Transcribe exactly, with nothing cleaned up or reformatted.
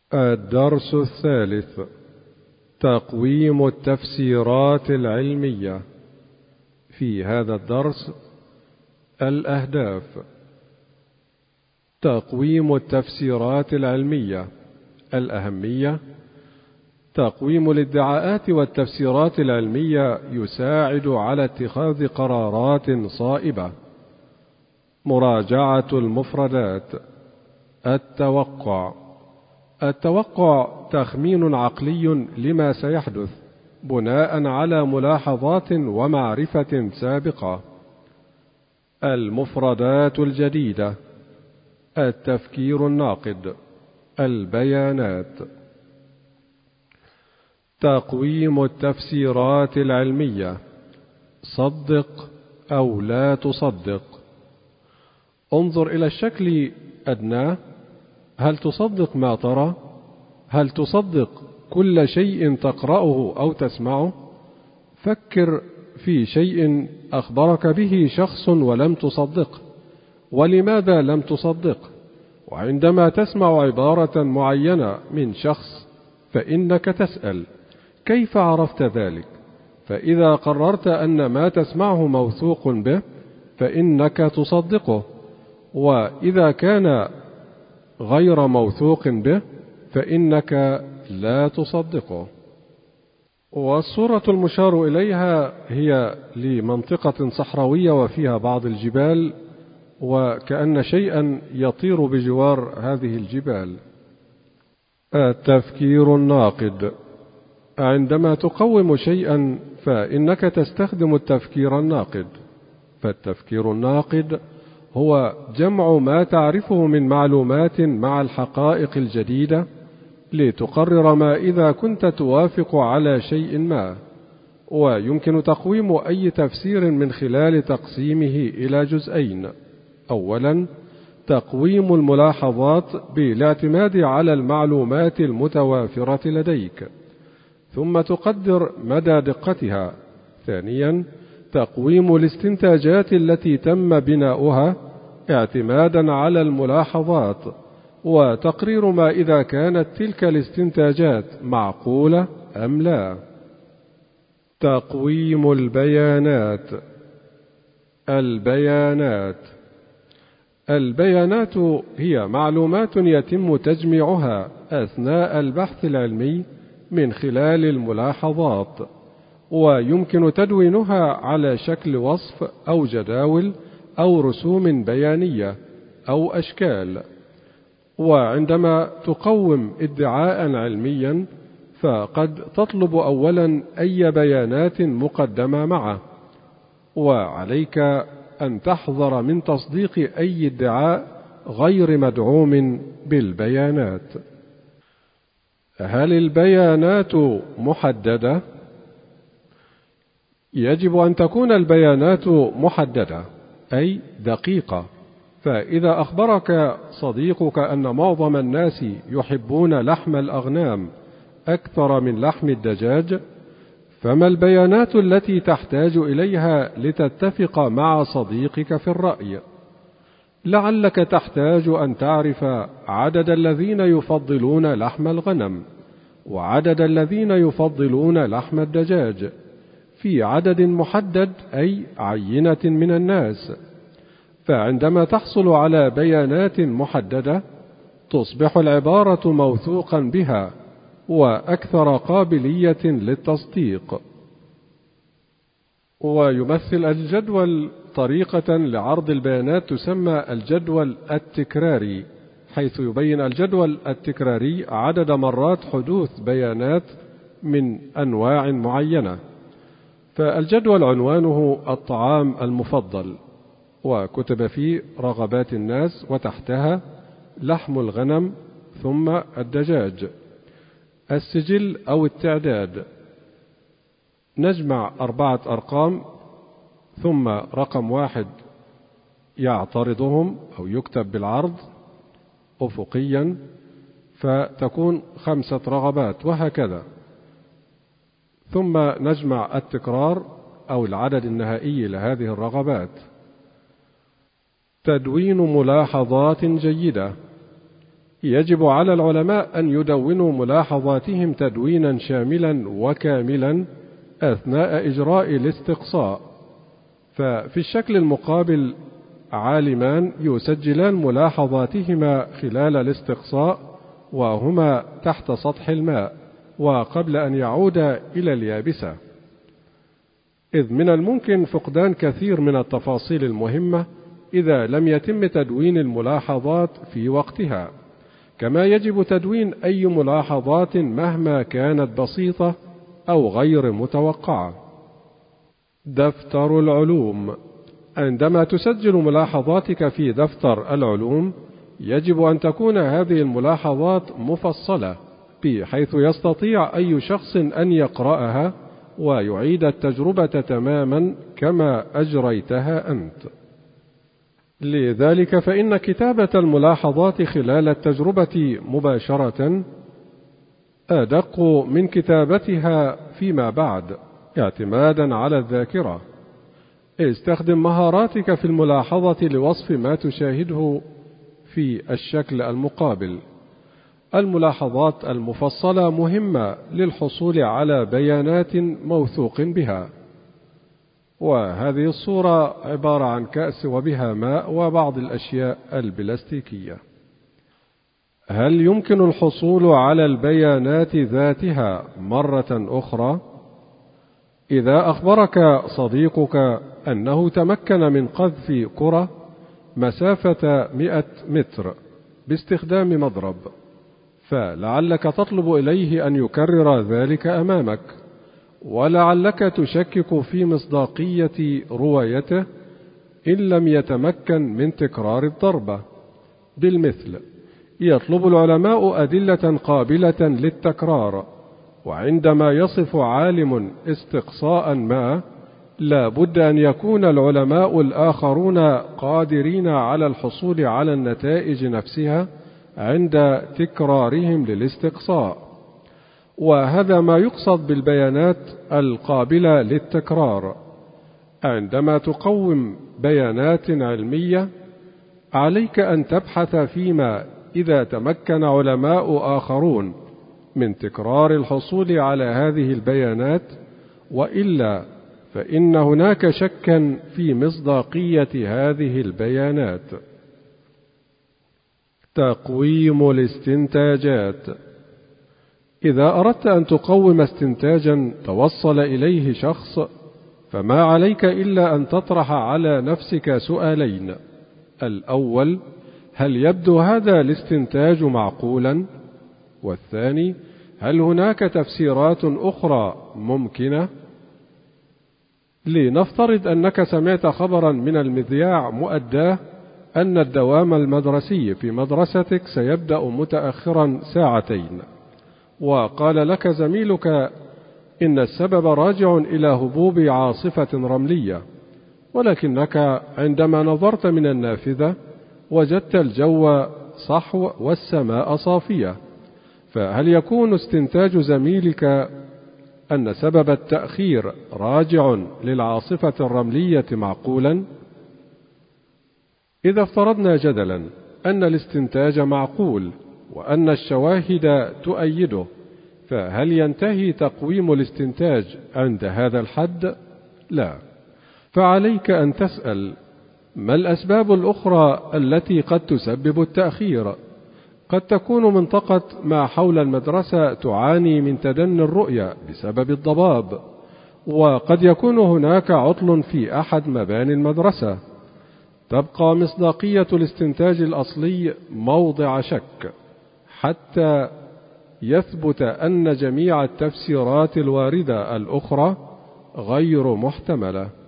الدرس الثالث: تقويم التفسيرات العلمية. في هذا الدرس: الأهداف. تقويم التفسيرات العلمية. الأهمية: تقويم الادعاءات والتفسيرات العلمية يساعد على اتخاذ قرارات صائبة. مراجعة المفردات. التوقع. التوقع تخمين عقلي لما سيحدث بناء على ملاحظات ومعرفة سابقة. المفردات الجديدة. التفكير الناقد. البيانات. تقويم التفسيرات العلمية. صدق أو لا تصدق. انظر إلى الشكل أدناه. هل تصدق ما ترى؟ هل تصدق كل شيء تقرأه أو تسمعه؟ فكر في شيء أخبرك به شخص ولم تصدقه، ولماذا لم تصدقه؟ وعندما تسمع عبارة معينة من شخص فإنك تسأل: كيف عرفت ذلك؟ فإذا قررت أن ما تسمعه موثوق به فإنك تصدقه، وإذا كان غير موثوق به فإنك لا تصدقه. والصورة المشار إليها هي لمنطقة صحراوية وفيها بعض الجبال، وكأن شيئا يطير بجوار هذه الجبال. التفكير الناقد. عندما تقوم شيئا فإنك تستخدم التفكير الناقد. فالتفكير الناقد هو جمع ما تعرفه من معلومات مع الحقائق الجديدة لتقرر ما إذا كنت توافق على شيء ما. ويمكن تقويم أي تفسير من خلال تقسيمه إلى جزئين: أولا، تقويم الملاحظات بالاعتماد على المعلومات المتوافرة لديك، ثم تقدر مدى دقتها. ثانيا، تقويم الاستنتاجات التي تم بناؤها اعتمادا على الملاحظات، وتقرير ما إذا كانت تلك الاستنتاجات معقولة أم لا. تقويم البيانات. البيانات. البيانات هي معلومات يتم تجميعها أثناء البحث العلمي من خلال الملاحظات، ويمكن تدوينها على شكل وصف أو جداول أو رسوم بيانية أو أشكال. وعندما تقوم ادعاء علميا فقد تطلب أولا أي بيانات مقدمة معه، وعليك أن تحذر من تصديق أي ادعاء غير مدعوم بالبيانات. هل البيانات محددة؟ يجب أن تكون البيانات محددة، أي دقيقة. فإذا أخبرك صديقك أن معظم الناس يحبون لحم الأغنام أكثر من لحم الدجاج، فما البيانات التي تحتاج إليها لتتفق مع صديقك في الرأي؟ لعلك تحتاج أن تعرف عدد الذين يفضلون لحم الغنم، وعدد الذين يفضلون لحم الدجاج، في عدد محدد، أي عينة من الناس. فعندما تحصل على بيانات محددة تصبح العبارة موثوقا بها وأكثر قابلية للتصديق. ويمثل الجدول طريقة لعرض البيانات تسمى الجدول التكراري، حيث يبين الجدول التكراري عدد مرات حدوث بيانات من أنواع معينة. فالجدول عنوانه الطعام المفضل، وكتب فيه رغبات الناس، وتحتها لحم الغنم، ثم الدجاج. السجل أو التعداد: نجمع أربعة أرقام ثم رقم واحد يعترضهم أو يكتب بالعرض أفقيا، فتكون خمسة رغبات، وهكذا. ثم نجمع التكرار أو العدد النهائي لهذه الرغبات. تدوين ملاحظات جيدة: يجب على العلماء أن يدونوا ملاحظاتهم تدوينا شاملا وكاملا أثناء إجراء الاستقصاء. ففي الشكل المقابل عالمان يسجلان ملاحظاتهما خلال الاستقصاء وهما تحت سطح الماء وقبل أن يعود إلى اليابسة، إذ من الممكن فقدان كثير من التفاصيل المهمة إذا لم يتم تدوين الملاحظات في وقتها، كما يجب تدوين أي ملاحظات مهما كانت بسيطة أو غير متوقعة. دفتر العلوم. عندما تسجل ملاحظاتك في دفتر العلوم يجب أن تكون هذه الملاحظات مفصلة بحيث يستطيع أي شخص أن يقرأها ويعيد التجربة تماما كما أجريتها أنت. لذلك فإن كتابة الملاحظات خلال التجربة مباشرة أدق من كتابتها فيما بعد اعتمادا على الذاكرة. استخدم مهاراتك في الملاحظة لوصف ما تشاهده في الشكل المقابل. الملاحظات المفصلة مهمة للحصول على بيانات موثوق بها. وهذه الصورة عبارة عن كأس وبها ماء وبعض الأشياء البلاستيكية. هل يمكن الحصول على البيانات ذاتها مرة أخرى؟ إذا أخبرك صديقك أنه تمكن من قذف كرة مسافة مئة متر باستخدام مضرب، فلعلك تطلب إليه أن يكرر ذلك أمامك، ولعلك تشكك في مصداقية روايته إن لم يتمكن من تكرار الضربة. بالمثل يطلب العلماء أدلة قابلة للتكرار، وعندما يصف عالم استقصاء ما لا بد أن يكون العلماء الآخرون قادرين على الحصول على النتائج نفسها عند تكرارهم للاستقصاء. وهذا ما يقصد بالبيانات القابلة للتكرار. عندما تقوم بيانات علمية عليك أن تبحث فيما إذا تمكن علماء آخرون من تكرار الحصول على هذه البيانات، وإلا فإن هناك شكا في مصداقية هذه البيانات. تقويم الاستنتاجات. إذا أردت أن تقوم استنتاجا توصل إليه شخص فما عليك إلا أن تطرح على نفسك سؤالين: الأول، هل يبدو هذا الاستنتاج معقولا؟ والثاني، هل هناك تفسيرات أخرى ممكنة؟ لنفترض أنك سمعت خبرا من المذياع مؤداه أن الدوام المدرسي في مدرستك سيبدأ متأخرا ساعتين، وقال لك زميلك إن السبب راجع إلى هبوب عاصفة رملية، ولكنك عندما نظرت من النافذة وجدت الجو صحو والسماء صافية، فهل يكون استنتاج زميلك أن سبب التأخير راجع للعاصفة الرملية معقولا؟ إذا افترضنا جدلا أن الاستنتاج معقول وأن الشواهد تؤيده، فهل ينتهي تقويم الاستنتاج عند هذا الحد؟ لا، فعليك أن تسأل: ما الأسباب الأخرى التي قد تسبب التأخير؟ قد تكون منطقة ما حول المدرسة تعاني من تدني الرؤية بسبب الضباب، وقد يكون هناك عطل في أحد مباني المدرسة. تبقى مصداقية الاستنتاج الأصلي موضع شك حتى يثبت أن جميع التفسيرات الواردة الأخرى غير محتملة.